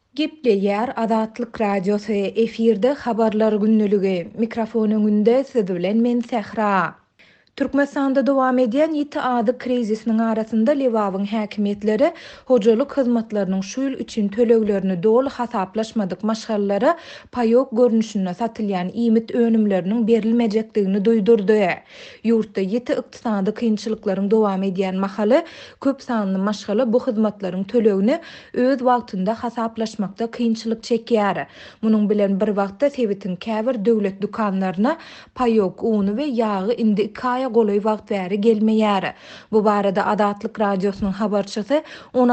Gepli yer Adatlyk Radiosu efirde habarlar günnüligi. Mikrofon öňünde siz bilen men Sähra. Türkmenistanda dowam edýän ýiti ady krizisiniň arasynda Liwawyň häkimetleri hojalyk hyzmatlarynyň şu ýyl üçin töleglerini dolu hasaplaşmadyk maşgallara paýok görnüşinde satylýan iýmit önümleriniň berilmejekdigini duýdurdy. Ýurtda ýiti ykdysady kynçylyklaryň dowam edýän mahaly köp sanly maşgala bu hyzmatlaryň tölegini öz wagtynda hasaplaşmakda kynçylyk çekýär. Munyň bilen bir wagtda Sewitin käbir döwlet dukanlaryna paýok uny we ýagy indi golay wagt bäri gelmeýär. Bu barada Adatlyk Radiosynyň habarçysy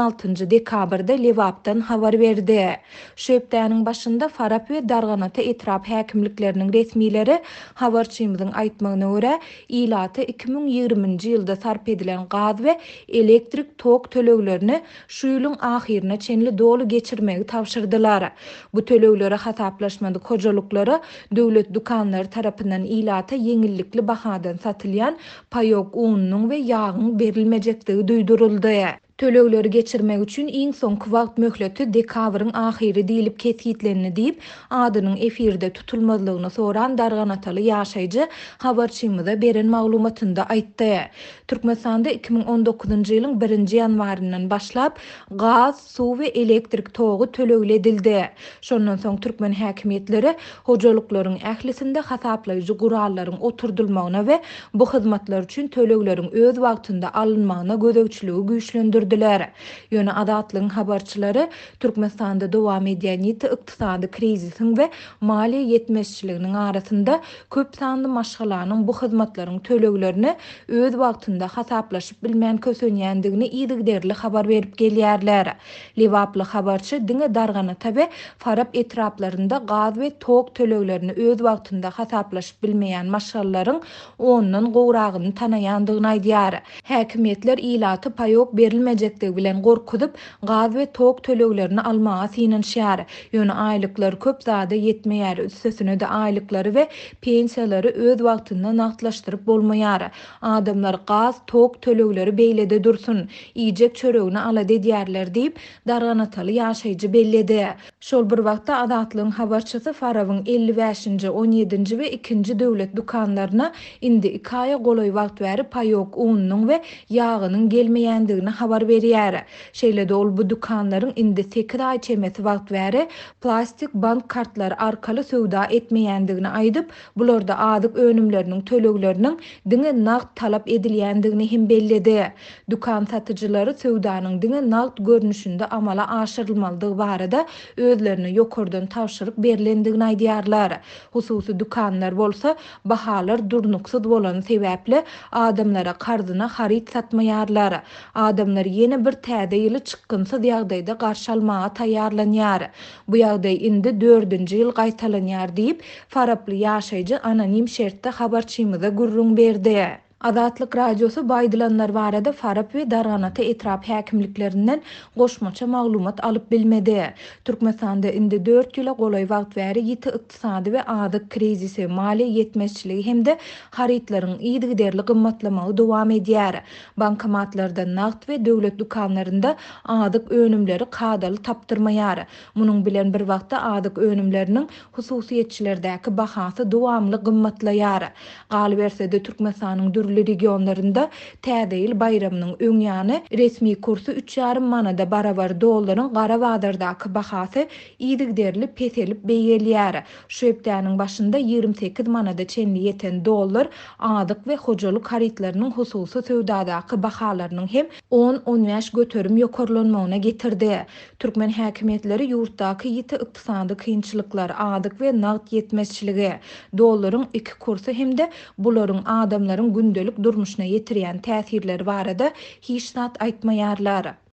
16 dekabrda Liwapdan habar berdi. Şu hepdäniň başynda Farap we Darganata etrap häkimlikleriniň resmileri habarçymyzyň aýtmagyna görä, ilaty 2020-nji ýylda sarp edilen gaz we elektrik tok töleglerini şu ýylyň ahyrına çenli dolu geçirmegi tapşyrdylar. Bu tölegleri hasaplaşmady hojalyklary döwlet dukanlary tarapyndan ilata yeňillikli bahadan satylýan paýok unyň we ýagyň berilmejekdigi duýduruldy. Tölegleri geçirmek üçin iň soňky wagt möhleti dekabryň ahyry diýilip kesgitlenini diýip adynyň efirde tutulmalygyny soran Darganataly ýaşaýjy habarçymyza beren maglumatynda aýtdy. Türkmenistanda 2019-njy ýylyň 1-nji ýanwaryndan başlap gaz, suw we elektrik togy tölegli edildi. Şondan soň türkmen häkimetleri hojalyklaryň ählisinde hasaplaýjy gurallaryň oturdulmagyna we bu hyzmatlar üçin tölegleriň öz wagtynda alynmagyna gözegçiligi güýçlendirdi. Ýöne Adatlyň habarçylary Türkmenistanda dowam edýän ýiti ykdysady krizisiň we maliýe ýetmezçiliginiň arasynda köp sanly maşgalanyň bu hyzmatlaryň töleglerini öz wagtynda hasaplaşyp bilmän kösenýändigini ýygyderli habar berip gelýärler. Liwaply habarçy diňe Darganata we Farap etraplarynda gaz we tok töleglerini öz wagtynda hasaplaşyp bilmeýän maşgallaryň ondan gowragyny tanaýandygyny aýdýar. Häkimetler ilaty paýok berilmejek bilen gorkudyp gaz we tok töleglerini almaga synanýar. Ýöne aýlyklar köp zada ýetmeýär. Üstesine de aýlyklary we pensiýalary öz wagtynda nagtlaşdyryp bolmaýar. Adamlar gaz, tok tölegleri beýlede dursun, iýjek çöregini alady edýärler diýip Darganataly ýaşaýjy belledi. Şol bir wagtda Adatlyň habarçysy Farawyň 55-nji, 17-nji we 2-nji döwlet dukanlaryna indi 2 aýa golay wagt bäri paýok unyň we ýagynyň gelmeýändigini habar berýär. Şeýle ol bu dukanlaryň indi 8 aý çemesi wagt bäri plastik bank kartlary arkaly söwda etmeýändigini aýdyp, bularda adyk önümleriniň tölegleriniň diňe nagt talap edilýändigini hem belledi. Dukan satyjylary söwdanyň diňe nagt görnüşinde amala aşyrylmalydygy barada özlerini ýokardan tapşyryk berilendigini aýdýarlar. Hususy dukanlar bolsa bahalar durnuksuz bolan sebäpli adamlara karzyna harit satmaýarlar. Adamlar ýene bir täze ýyly çykgynsyz ýagdaýda garşy almaga taýýarlanýar. Bu ýagdaý indi 4-nji ýyl gaýtalanýar diýip Faraply ýaşaýjy anonim şertde habarçymyza gurrun berdi. Adatlyk Radiosu baýdylanlar barada Farap we Darganata etrap häkimliklerinden goşmaça maglumat alyp bilmedi. Türkmenistanda indi 4 ýyla golay wagt bäri ýiti ykdysady we adyk krizisi, maliýe ýetmezçiligi hemde haritlaryň ýygyderli gymmatlamagy dowam edýär. Bankomatlarda nagt we döwlet dukanlarynda adyk önümleri kadaly tapdyrmaýar. Munyň bilen bir wagtda adyk önümleriniň hususiýetçilerdäki bahasy dowamly gymmatlaýar. Galy bersede Türkmenistanyň regionlarında täze bayramynyň öňýany resmi kursu 3,5 manada barabar dollaryň gara badardaky bahasy ýygyderli peselip beýelýär. Şu hepdäniň başynda 28 manada çenli ýeten dollar adyk we hojalyk haritlarynyň hususy söwdadaky bahalarynyň hem 10-15 göterim ýokarlanmagyna getirdi. Türkmen häkimetleri ýurtdaky ýiti ykdysady kynçylyklar, adyk we nagt ýetmezçiligi, dollaryň iki kursu hemde bularyň adamlaryň gündelik durmuşyna ýetirýän täsirleri barada hiç zat aýtmaýarlar.